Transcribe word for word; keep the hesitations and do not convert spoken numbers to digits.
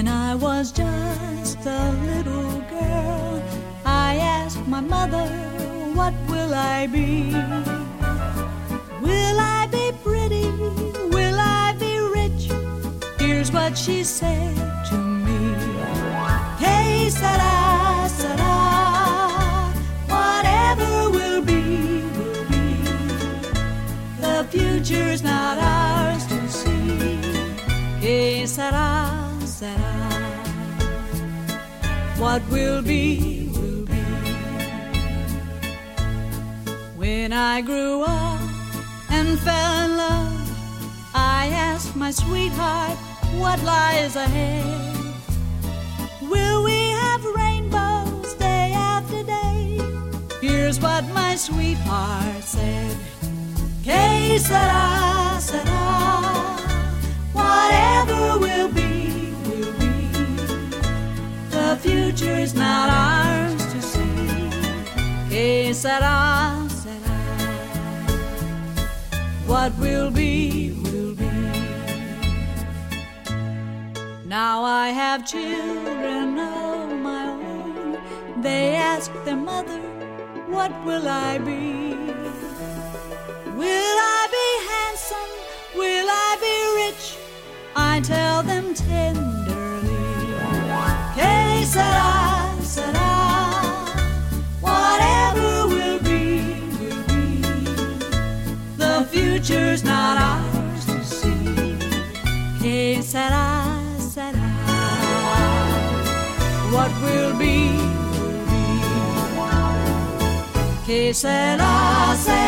When I was just a little girl, I asked my mother, what will I be? Will I be pretty? Will I be rich? Here's what she said to me. Que sera, sera, whatever will be, will be. The future's not ours to see. Que sera, sera, what will be, will be. When I grew up and fell in love, I asked my sweetheart, what lies ahead? Will we have rainbows day after day? Here's what my sweetheart said. Que sera, sera, whatever will be, will be. The future's not ours to see. Que sera, sera, what will be, will be. Now I have children of my own. They ask their mother, what will I be? Will I be handsome? Will I be rich? I tell them tenderly. Que sera, sera, whatever will be, will be. The future's not ours to see. Que sera, sera, what will be, will be. Que sera, sera.